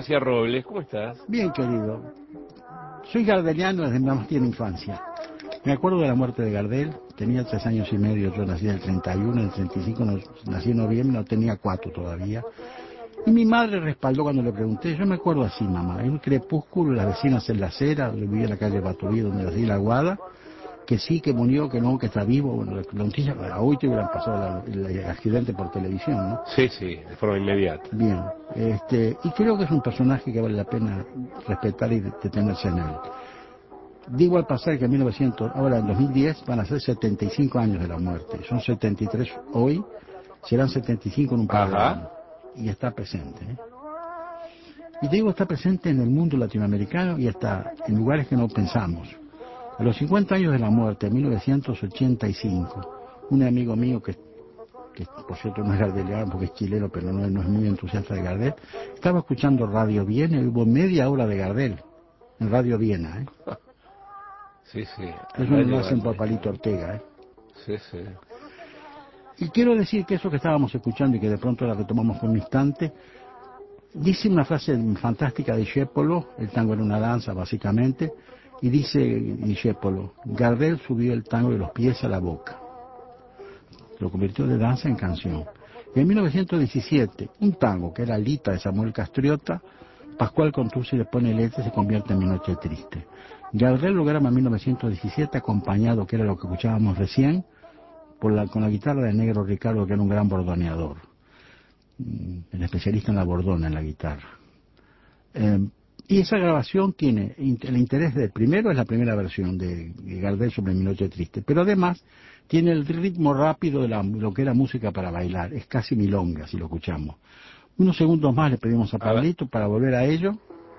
García Robles, ¿cómo estás? Bien, querido. Soy gardeliano desde más tierna infancia. Me acuerdo de la muerte de Gardel, tenía 3 años y medio, yo nací en el 31, en el 35 nací en noviembre, no tenía 4 todavía. Y mi madre respaldó cuando le pregunté, yo me acuerdo así, mamá, en un crepúsculo, las vecinas en la acera, yo vivía en la calle Batoví, donde nací la Guada, que sí, que murió, que no, que está vivo, bueno, la noticia, a hoy te hubieran pasado el accidente por televisión, ¿no? Sí, sí, de forma inmediata. Bien, y creo que es un personaje que vale la pena respetar y detenerse en él. Digo al pasar que ahora en 2010 van a ser 75 años de la muerte, son 73 hoy, serán 75 en un par de años, y está presente, ¿eh? Y digo está presente en el mundo latinoamericano y está en lugares que no pensamos. A los 50 años de la muerte, en 1985, un amigo mío que por cierto no es gardeliano porque es chileno, pero no es muy entusiasta de Gardel, estaba escuchando Radio Viena y hubo media hora de Gardel en Radio Viena, ¿eh? Sí, sí. Eso no lo hacen por Palito Ortega, ¿eh? Sí, sí. Y quiero decir que eso que estábamos escuchando y que de pronto la retomamos por un instante, dice una frase fantástica de Discépolo, el tango era una danza básicamente, y dice Discépolo, Gardel subió el tango de los pies a la boca, lo convirtió de danza en canción. Y en 1917, un tango que era Lita de Samuel Castriota, Pascual Contursi le pone letra y se convierte en Mi Noche Triste. Gardel lo graba en 1917 acompañado, que era lo que escuchábamos recién, con la guitarra de Negro Ricardo, que era un gran bordoneador, el especialista en la bordona, en la guitarra. Y esa grabación tiene el interés primero es la primera versión de Gardel sobre Mi Noche Triste, pero además tiene el ritmo rápido de lo que era música para bailar, es casi milonga si lo escuchamos. Unos segundos más le pedimos a Pablito para volver a ello.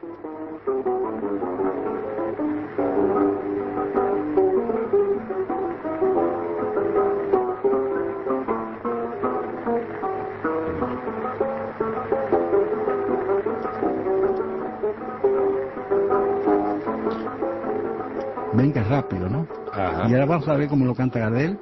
Ven que es rápido, ¿no? Ajá. Y ahora vamos a ver cómo lo canta Gardel.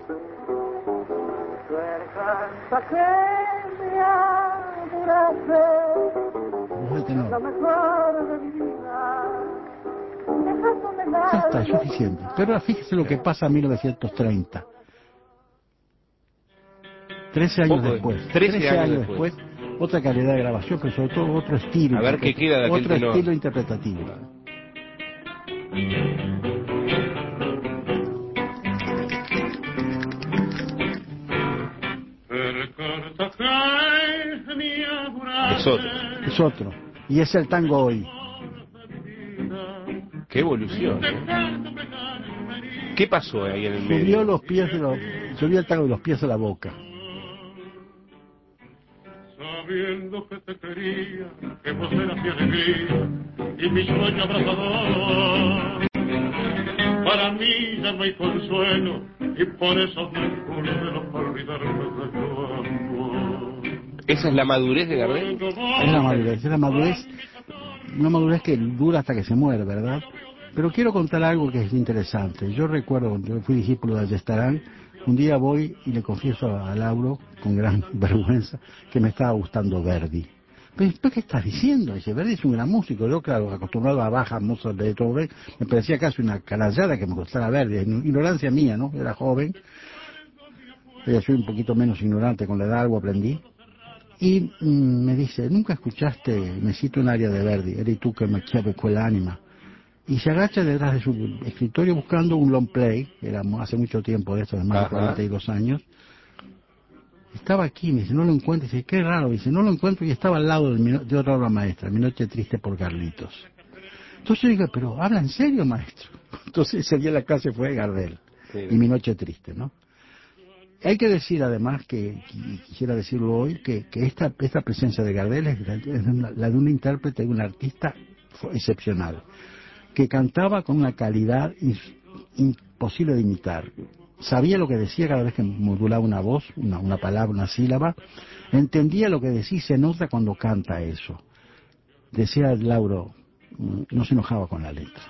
Ya está, es suficiente. Pero ahora fíjese lo que pasa en 1930. 13 años después. 13 años después. Otra calidad de grabación, pero sobre todo otro estilo. A ver qué queda de aquel otro tenor. Estilo interpretativo. Es otro. Y es el tango hoy. Qué evolución, ¿eh? ¿Qué pasó ahí en el medio? Subió el tango de los pies a la boca. Sabiendo que te quería, que vos eras mi alegría y mi sueño abrazador. Para mí ya no hay consuelo y por eso me juro de no olvidarme de tu amor. ¿Esa es la madurez de Gardel? Es la madurez, una madurez que dura hasta que se muere, ¿verdad? Pero quiero contar algo que es interesante. Yo recuerdo, yo fui discípulo de Ayestarán, un día voy y le confieso a Lauro, con gran vergüenza, que me estaba gustando Verdi. Pero después, ¿qué estás diciendo? Dice, Verdi es un gran músico. Yo, claro, acostumbrado a Bach, Mozart, Beethoven, me parecía casi una canallada que me gustara Verdi. Ignorancia mía, ¿no? Era joven. Yo soy un poquito menos ignorante, con la edad algo aprendí. Y me dice, ¿nunca escuchaste, me cito un aria de Verdi, eri tú que me chiave con el ánima? Y se agacha detrás de su escritorio buscando un long play, era hace mucho tiempo de esto, de más de 42 años. Estaba aquí, me dice, no lo encuentro. Dice, qué raro, dice, no lo encuentro, y estaba al lado de otra obra maestra, Mi Noche Triste por Carlitos. Entonces yo digo, pero ¿habla en serio, maestro? Entonces ese día la clase fue Gardel, y Mi Noche Triste, ¿no? Hay que decir además que, quisiera decirlo hoy, que esta presencia de Gardel es la de un intérprete, de un artista excepcional, que cantaba con una calidad imposible de imitar. Sabía lo que decía cada vez que modulaba una voz, una palabra, una sílaba, entendía lo que decía y se nota cuando canta eso. Decía Lauro, no se enojaba con la letra.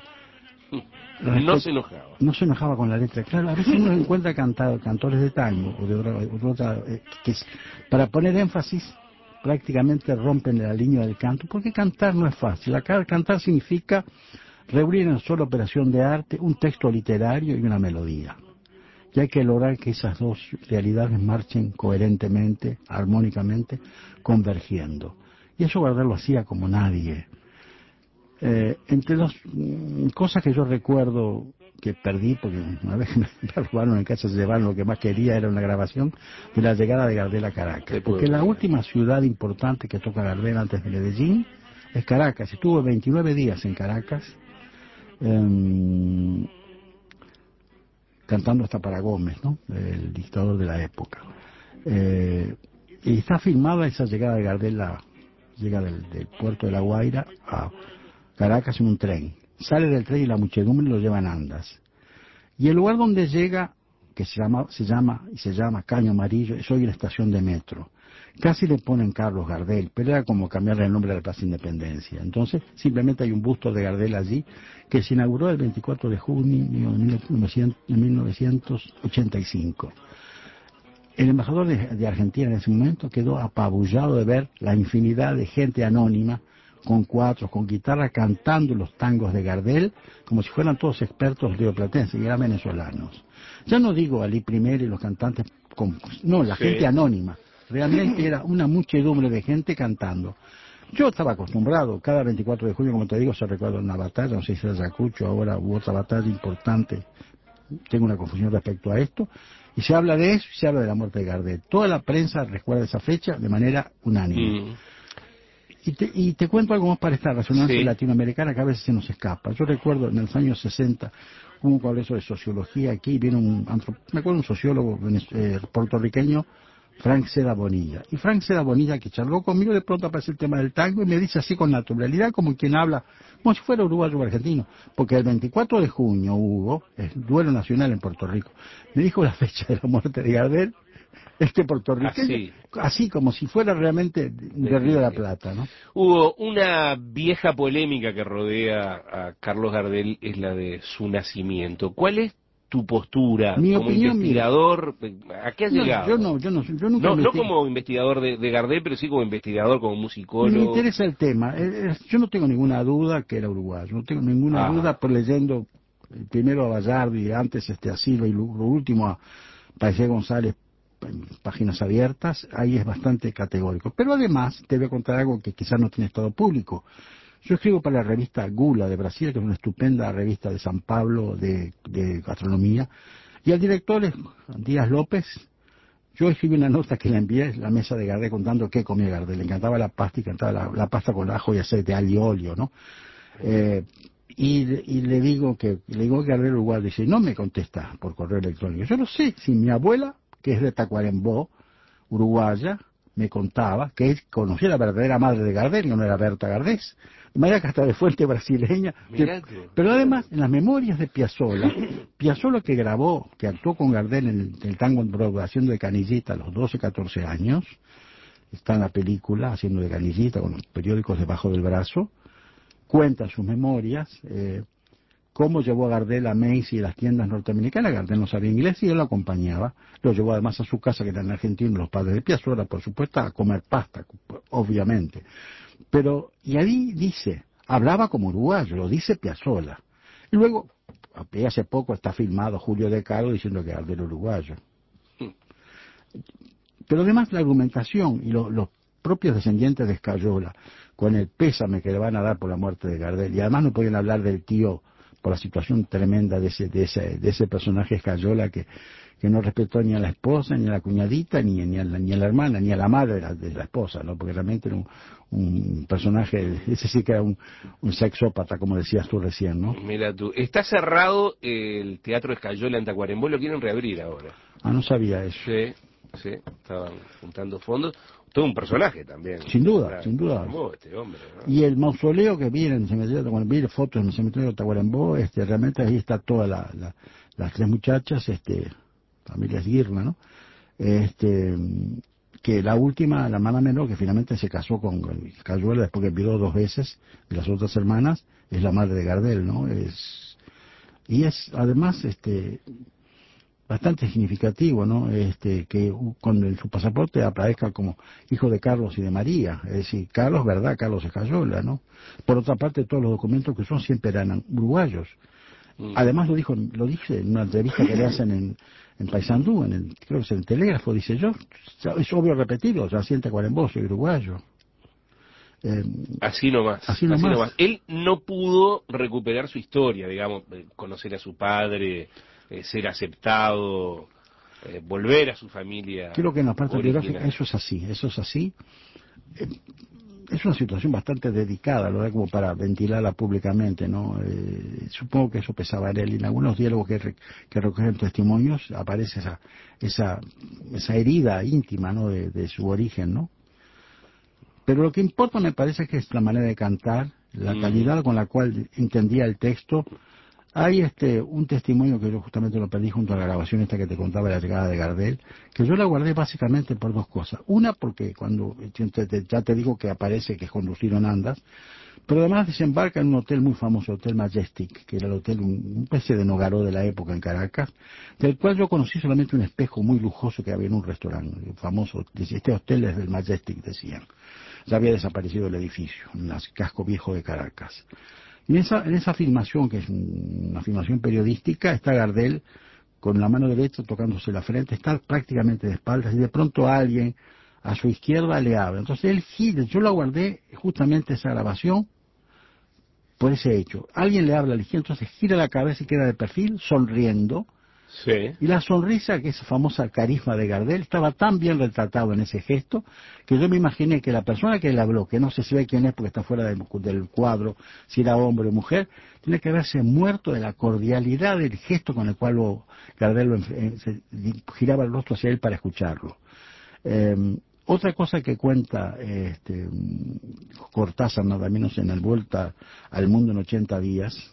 No se enojaba. No se enojaba con la letra. Claro, a veces uno encuentra cantores de tango o de otra que para poner énfasis prácticamente rompen la línea del canto, porque cantar no es fácil. Cantar significa reunir en una sola operación de arte un texto literario y una melodía. Y hay que lograr que esas dos realidades marchen coherentemente, armónicamente, convergiendo. Y eso Gardel lo hacía como nadie. Entre las cosas que yo recuerdo que perdí, porque una vez me robaron en casa, se llevaron lo que más quería, era una grabación de la llegada de Gardel a Caracas. Porque la última ciudad importante que toca Gardel antes de Medellín es Caracas. Estuvo 29 días en Caracas, cantando hasta para Gómez, ¿no? El dictador de la época. Y está filmada esa llegada de Gardel, llega del puerto de La Guaira a Caracas en un tren. Sale del tren y la muchedumbre lo lleva en andas. Y el lugar donde llega, que se llama Caño Amarillo, es hoy una estación de metro. Casi le ponen Carlos Gardel, pero era como cambiarle el nombre a la Plaza Independencia. Entonces, simplemente hay un busto de Gardel allí, que se inauguró el 24 de junio de 1985. El embajador de Argentina en ese momento quedó apabullado de ver la infinidad de gente anónima, con cuatros, con guitarra, cantando los tangos de Gardel, como si fueran todos expertos rioplatenses y eran venezolanos. Ya no digo Ali Primero y los cantantes, no, la gente anónima. Realmente era una muchedumbre de gente cantando. Yo estaba acostumbrado, cada 24 de junio, como te digo, se recuerda una batalla, no sé si era Ayacucho ahora u otra batalla importante, tengo una confusión respecto a esto, y se habla de eso y se habla de la muerte de Gardel. Toda la prensa recuerda esa fecha de manera unánime. Y te cuento algo más para esta resonancia latinoamericana que a veces se nos escapa. Yo recuerdo en los años 60 hubo un congreso de sociología aquí, y vino me acuerdo un sociólogo puertorriqueño, Frank Seda Bonilla. Y Frank Seda Bonilla, que charló conmigo, de pronto aparece el tema del tango y me dice así con naturalidad, como quien habla, como si fuera uruguayo o argentino, porque el 24 de junio hubo el duelo nacional en Puerto Rico. Me dijo la fecha de la muerte de Gardel, puertorriqueño, así como si fuera realmente de Río de la Plata, ¿no? Hubo una vieja polémica que rodea a Carlos Gardel, es la de su nacimiento. ¿Cuál es tu postura como investigador? ¿A qué has llegado? Yo nunca no como investigador de Gardel, pero sí como investigador, como musicólogo. Me interesa el tema. Yo no tengo ninguna duda que era uruguayo, no tengo ninguna duda por leyendo primero a Bayardo y antes a Silva y lo último a Paisé González, páginas abiertas, ahí es bastante categórico. Pero además te voy a contar algo que quizás no tiene estado público. Yo escribo para la revista Gula de Brasil, que es una estupenda revista de San Pablo de gastronomía, y al director es Díaz López. Yo escribí una nota que le envié a la mesa de Gardel contando qué comía Gardel. Le encantaba la pasta y cantaba la pasta con ajo y aceite, alho y óleo, ¿no? Y le digo que Gardel Uruguay, dice, no me contesta por correo electrónico. Yo no sé si mi abuela, que es de Tacuarembó, uruguaya, me contaba que él conocía la verdadera madre de Gardel, que no era Berta Gardés, de manera que hasta de fuente brasileña. Pero además, en las memorias de Piazzolla que grabó, que actuó con Gardel en el tango en Broadway, haciendo de Canillita a los 12, 14 años, está en la película haciendo de Canillita con los periódicos debajo del brazo, cuenta sus memorias, cómo llevó a Gardel a Macy y las tiendas norteamericanas. Gardel no sabía inglés y él lo acompañaba. Lo llevó además a su casa, que era en Argentina, los padres de Piazzolla, por supuesto, a comer pasta, obviamente. Pero, y ahí dice, hablaba como uruguayo, lo dice Piazzolla. Y luego, hace poco está filmado Julio De Caro diciendo que Gardel era uruguayo. Pero además la argumentación y los propios descendientes de Escayola, con el pésame que le van a dar por la muerte de Gardel, y además no pueden hablar del tío por la situación tremenda de ese personaje Escayola que no respetó ni a la esposa, ni a la cuñadita, ni a la hermana, ni a la madre de la esposa, ¿no? Porque realmente era un personaje, ese sí que era un sexópata, como decías tú recién, ¿no? Mira tú, está cerrado el Teatro Escayola en Tacuarembó, lo quieren reabrir ahora. Ah, no sabía eso. Sí, estaban juntando fondos. Todo un personaje también. Sin duda, sin duda. Este hombre, ¿no? Y el mausoleo que vi en el cementerio de Tacuarembó, vi fotos en el cementerio de Tacuarembó, realmente ahí está toda las tres muchachas, familia Esguirna, ¿no? Que la última, la hermana menor, que finalmente se casó con Escayola después que vivió 2 veces, de las otras hermanas, es la madre de Gardel, ¿no? Y es, además, bastante significativo, ¿no? Que cuando en su pasaporte aparezca como hijo de Carlos y de María, es decir, Carlos, ¿verdad? Carlos Escayola, ¿no? Por otra parte, todos los documentos que son siempre eran uruguayos. Además lo dice en una entrevista que le hacen en Paysandú, creo que es en el Telégrafo, dice yo, es obvio repetirlo, ya sienta Cuarembó, soy uruguayo. Así nomás, así nomás. Él no pudo recuperar su historia, digamos, conocer a su padre, ser aceptado, volver a su familia. Creo que en la parte original. biográfica eso es así. Es una situación bastante dedicada, lo como para ventilarla públicamente, ¿no? Supongo que eso pesaba en él. Y en algunos diálogos que recogen testimonios aparece esa herida íntima, ¿no? De su origen, ¿no? Pero lo que importa me parece que es la manera de cantar, la calidad con la cual entendía el texto. Hay un testimonio que yo justamente lo perdí junto a la grabación esta que te contaba de la llegada de Gardel, que yo la guardé básicamente por dos cosas. Una, porque cuando ya te digo que aparece que es conducido en andas, pero además desembarca en un hotel muy famoso, Hotel Majestic, que era el hotel, una especie de Nogaró de la época en Caracas, del cual yo conocí solamente un espejo muy lujoso que había en un restaurante famoso. Este hotel es del Majestic, decían. Ya había desaparecido el edificio, en el casco viejo de Caracas. En esa filmación, que es una filmación periodística, está Gardel con la mano derecha tocándose la frente, está prácticamente de espaldas y de pronto alguien a su izquierda le habla. Entonces él gira, yo la guardé justamente esa grabación por ese hecho. Alguien le habla a la izquierda, entonces gira la cabeza y queda de perfil, sonriendo. Sí. Y la sonrisa, que es esa famosa carisma de Gardel, estaba tan bien retratado en ese gesto que yo me imaginé que la persona que le habló, que no sé si ve quién es porque está fuera del cuadro, si era hombre o mujer, tiene que haberse muerto de la cordialidad del gesto con el cual Gardel giraba el rostro hacia él para escucharlo. Otra cosa que cuenta Cortázar, nada menos en la Vuelta al Mundo en 80 días,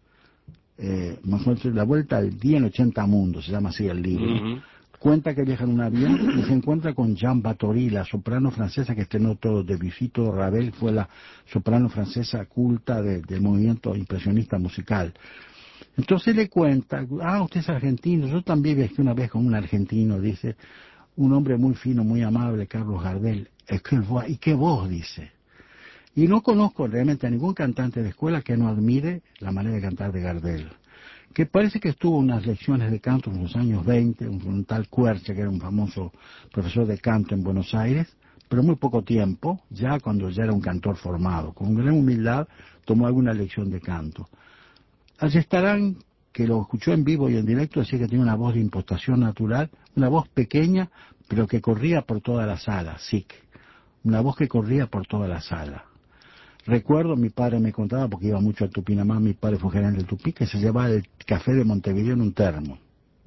la Vuelta al Día en 80 Mundos, se llama así el libro, cuenta que viaja en un avión y se encuentra con Jeanne Batory, la soprano francesa que estrenó todo Debussy, todo Ravel, fue la soprano francesa culta del movimiento impresionista musical. Entonces le cuenta, usted es argentino, yo también viajé una vez con un argentino, dice, un hombre muy fino, muy amable, Carlos Gardel, ¿y qué voz? Dice. Y no conozco realmente a ningún cantante de escuela que no admire la manera de cantar de Gardel, que parece que estuvo unas lecciones de canto en los años 20, un tal Cuerche, que era un famoso profesor de canto en Buenos Aires, pero muy poco tiempo, ya cuando ya era un cantor formado. Con gran humildad tomó alguna lección de canto. Ayestarán, que lo escuchó en vivo y en directo, decía que tenía una voz de impostación natural, una voz pequeña, pero que corría por toda la sala, sí, una voz que corría por toda la sala. Recuerdo, mi padre me contaba, porque iba mucho a Tupinamá, mi padre fue gerente del Tupí, que se llevaba el café de Montevideo en un termo.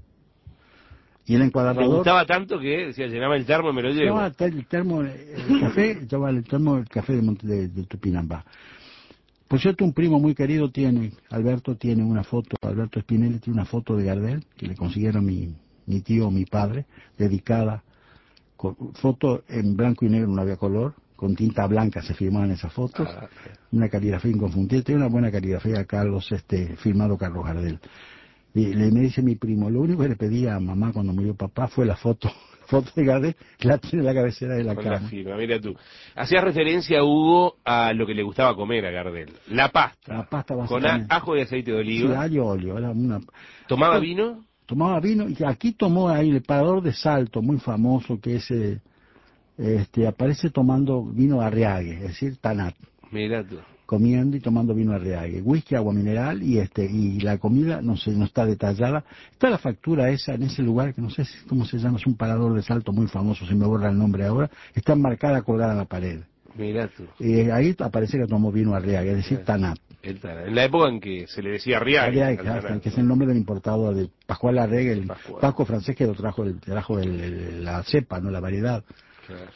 Y el encuadernador... Me gustaba tanto que decía, llenaba el termo y me lo llevo. Llevaba el termo, el café de Tupinambá. Por cierto, un primo muy querido Alberto tiene una foto, Alberto Spinelli tiene una foto de Gardel, que le consiguieron mi tío, mi padre, dedicada, foto en blanco y negro, no había color, con tinta blanca se firmaban esas fotos, una caligrafía inconfundible, tiene una buena caligrafía Carlos, firmado Carlos Gardel. Y me dice mi primo, lo único que le pedí a mamá cuando murió papá fue la foto de Gardel, que la tiene en la cabecera de la con cama. La firma, mira tú. Hacías referencia, Hugo, a lo que le gustaba comer a Gardel. La pasta con ajo y aceite de oliva. Sí, ajo y óleo. ¿Tomaba vino? Tomaba vino, y aquí tomó ahí el parador de Salto, muy famoso, que es... aparece tomando vino Arriague, es decir, Tanat. Mira tú. Comiendo y tomando vino Arriague, whisky, agua mineral y la comida no está detallada. Está la factura esa en ese lugar que no sé cómo se llama, es un parador de Salto muy famoso, se me borra el nombre ahora, está enmarcada, colgada en la pared. Mira tú. Y ahí aparece que tomó vino Arriague, es decir, Tanat. En la época en que se le decía Arriague. Claro, que es el nombre del importador de Pascual Arriague, el Pasco francés que lo trajo la cepa, no la variedad. Claro.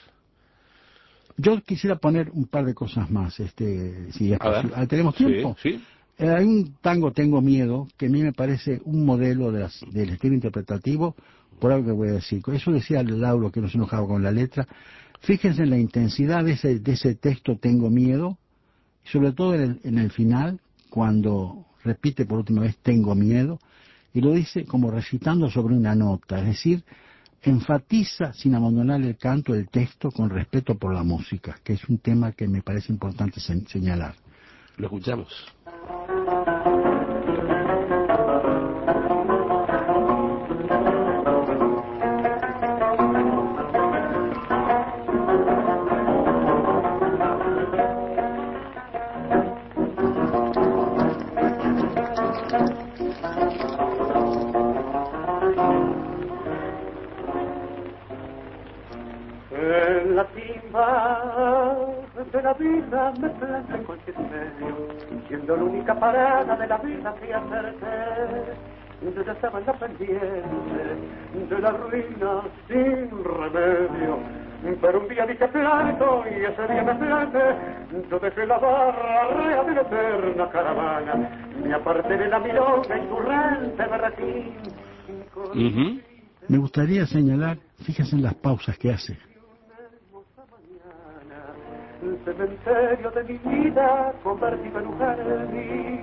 Yo quisiera poner un par de cosas más, si es posible. ¿Tenemos tiempo? Sí. Hay un tango, Tengo Miedo, que a mí me parece un modelo del estilo interpretativo, por algo que voy a decir. Eso decía Lauro, que no se enojaba con la letra. Fíjense en la intensidad de ese texto, Tengo Miedo, y sobre todo en el final, cuando repite por última vez, Tengo Miedo, y lo dice como recitando sobre una nota, es decir, enfatiza sin abandonar el canto, el texto, con respeto por la música, que es un tema que me parece importante señalar. Lo escuchamos. En la timba de la vida me planté en cualquier medio, siendo la única parada de la vida que acerté. Yo ya estaba en la pendiente de la ruina sin remedio, pero un día dije planto y ese día me planté. Yo dejé la barra rea de la eterna caravana, me aparté de la milonga y currante berretín. Me gustaría señalar, fíjense en las pausas que hace. El cementerio de mi vida convertido en un jardín.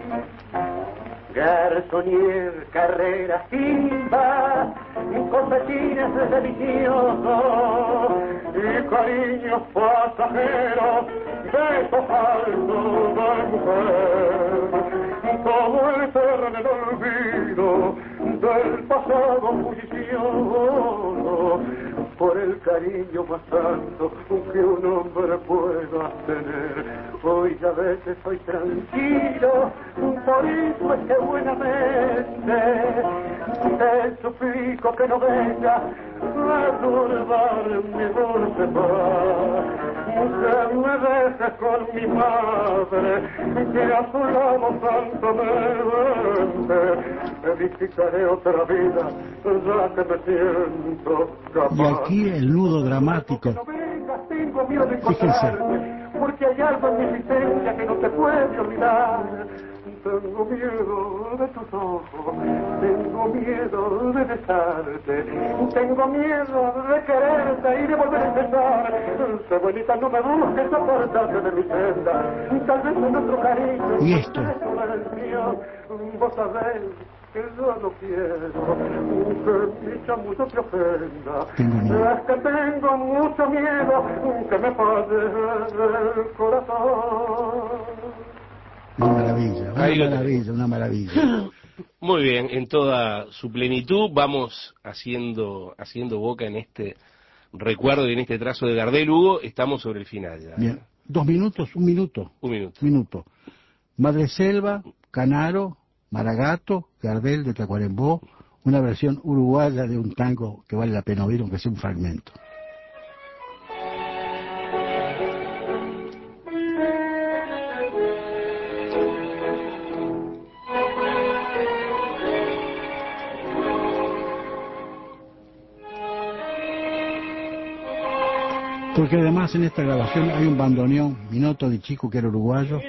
Garzonier, carrera, timba, confesines deliciosos y cariños pasajeros, besos falsos de mujer, como el eterno en el olvido del pasado bullicioso, por el cariño más santo que un hombre pueda tener. Hoy ya veces soy tranquilo, por eso es que buenamente te suplico que no venga a turbar mi dulce paz, que me dejes con mi madre, que a su lado santamente edificaré otra vida, ya que me siento capaz. Y aquí el nudo dramático. Tengo miedo de fíjense, encontrarte, porque hay algo en mi existencia que no te puede olvidar. Tengo miedo de tus ojos, tengo miedo de besarte, tengo miedo de quererte y de volver a empezar. Sé bonita, no me busques apartarte de mi senda, tal vez en otro cariño. Y esto. Vos sabés que yo no quiero que mi chamuyo te ofenda. Es que tengo mucho miedo que me pase el corazón. Una maravilla, una maravilla. Muy bien, en toda su plenitud vamos haciendo boca en este recuerdo y en este trazo de Gardel. Hugo, estamos sobre el final ya. Bien, 2 minutos, un minuto. Madreselva, Canaro, Maragato, Gardel de Tacuarembó, una versión uruguaya de un tango que vale la pena oír, aunque sea un fragmento. Porque además en esta grabación hay un bandoneón, Minoto de Chico, que era uruguayo.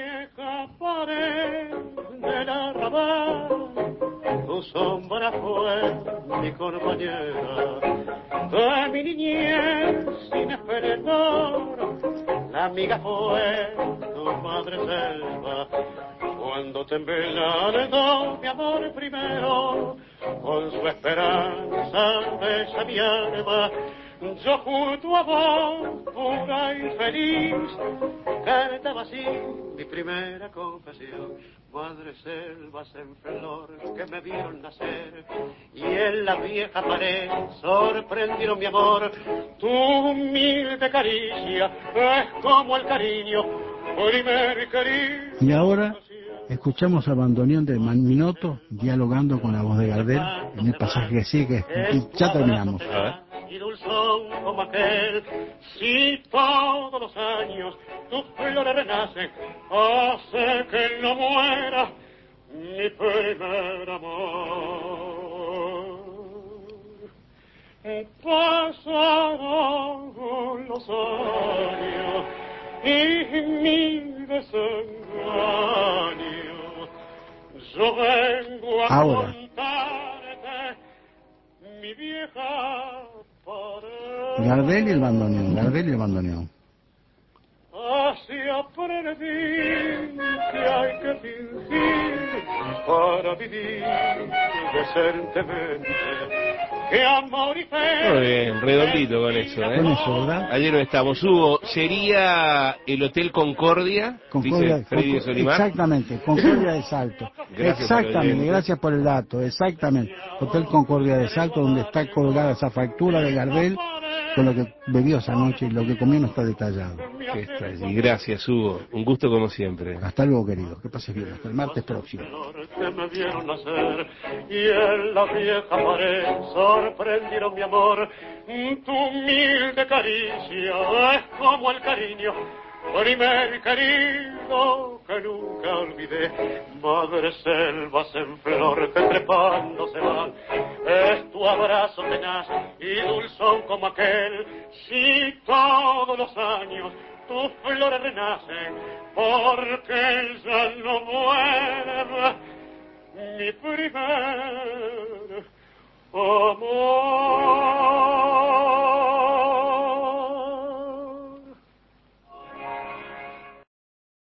Tu sombra fue mi compañera de mi niñez sin esplendor, la amiga fue tu madre selva, cuando te embelezó mi amor primero, con su esperanza besa mi alma, yo junto a vos, pura y feliz, cantaba así mi primera confesión. Madre selvas en flor que me vieron nacer, y en la vieja pared sorprendieron mi amor. Tu humilde caricia es como el cariño, primer cariño. Y ahora escuchamos a bandoneón de Minoto dialogando con la voz de Gardel en el pasaje que sigue, y ya terminamos. Y dulzón como aquel, si todos los años tus flores renacen, hace que no muera mi primer amor. Pasaron los años y mi desengaño, yo vengo a contarte mi vieja pared. Gardel y el bandoneón. Así aprendí que hay que fingir para vivir decentemente. Que amor y fe. Muy bien, redondito con eso, ¿eh? Con eso, ¿verdad? Ayer no estamos. Hugo, ¿sería el Hotel Concordia? Dice Freddy de Solimar. Exactamente, Concordia de Salto. Gracias, Exactamente, gracias por el dato, exactamente. Hotel Concordia de Salto, donde está colgada esa factura de Gardel con lo que bebió esa noche y lo que comió no está detallado. Está allí. Gracias, Hugo. Un gusto como siempre. Hasta luego, querido. Que pases bien. Hasta el martes próximo. Que me vieron nacer y en la vieja pared sorprendieron mi amor. Tu humilde caricia es como el cariño, primer querido que nunca olvidé. Madre selvas en flor que trepando se van, es tu abrazo tenaz y dulzón como aquel. Si todos los años tus flores renacen, porque ya